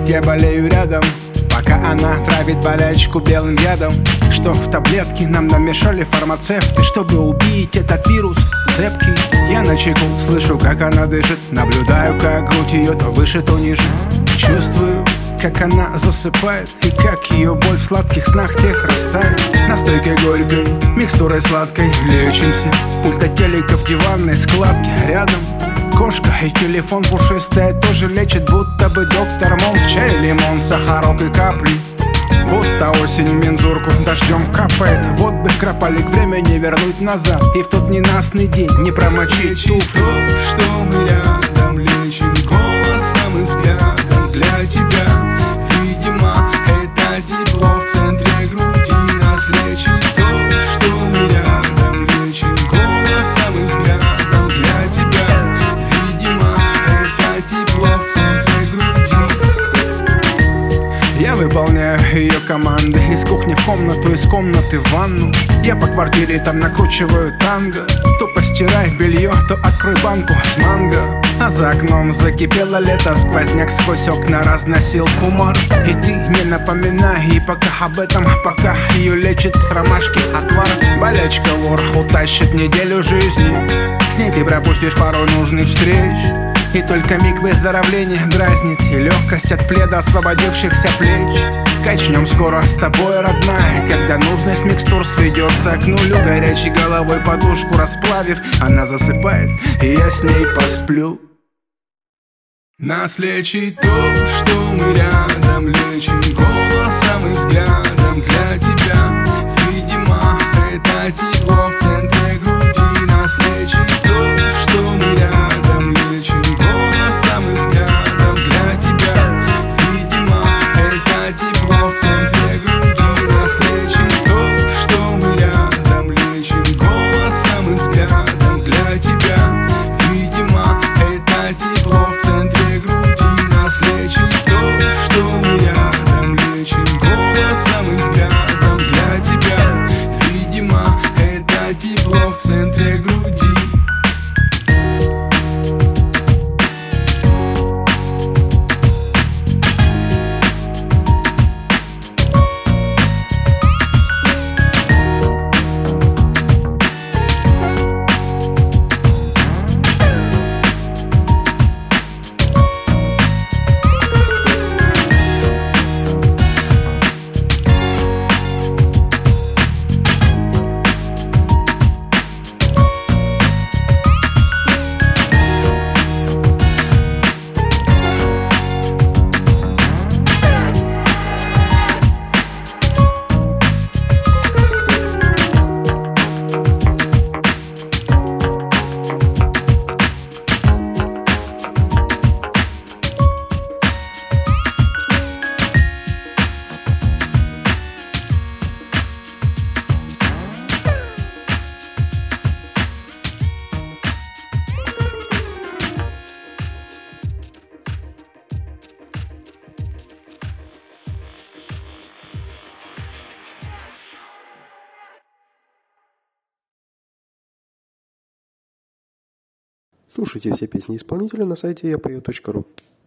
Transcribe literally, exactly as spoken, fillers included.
я болею рядом, пока она травит болячку белым ядом. Что в таблетке нам намешали фармацевты, чтобы убить этот вирус цепкий. Я начеку, слышу, как она дышит, наблюдаю, как грудь ее то выше, то ниже. Чувствую, как она засыпает, и как ее боль в сладких снах тех растает. Настойкой горькой, микстурой сладкой лечимся. Пульт от телека в диванной складке рядом. Кошка и телефон пушистая тоже лечит, будто бы доктор Мон. В чай лимон, сахарок и капли, будто осень в мензурку дождем капает. Вот бы крополик времени вернуть назад, и в тот ненастный день не промочить туфлю. Что мы рядом, лечим голосом и взглядом для тебя. Видимо, это тепло в центре груди нас лечит. То, что мы рядом, лечим голосом и взглядом для тебя. Видимо, это тепло в центре груди. Я выполняю ее команды. Из кухни в комнату, из комнаты в ванну. Я по квартире там накручиваю танго. То постирай белье, то открой банку с манго. А за окном закипело лето, сквозняк сквозь окна разносил кумар. И ты не напоминай ей пока об этом, пока ее лечит с ромашки отвар. Болячка лор утащит неделю жизни, с ней ты пропустишь пару нужных встреч. И только миг выздоровления дразнит, и легкость от пледа освободившихся плеч. Качнем скоро с тобой, родная, когда нужность микстур сведется к нулю. Горячей головой подушку расплавив, она засыпает, и я с ней посплю. Нас лечит то, что мы рядом, лечим голосом и взглядом для тебя. Видимо, это тепло в центре груди. Нас лечит то, что мы рядом, лечим голосом и взглядом для тебя. Видимо, это тепло в центре груди. Нас лечит то, что мы рядом, лечим голосом и взглядом для тебя. Видимо, это тепло в центре груди. Нас лечит то, что мы рядом, лечим голосом и взглядом для тебя. Видимо, это тепло в центре груди. Слушайте все песни исполнителя на сайте я пою точка ру.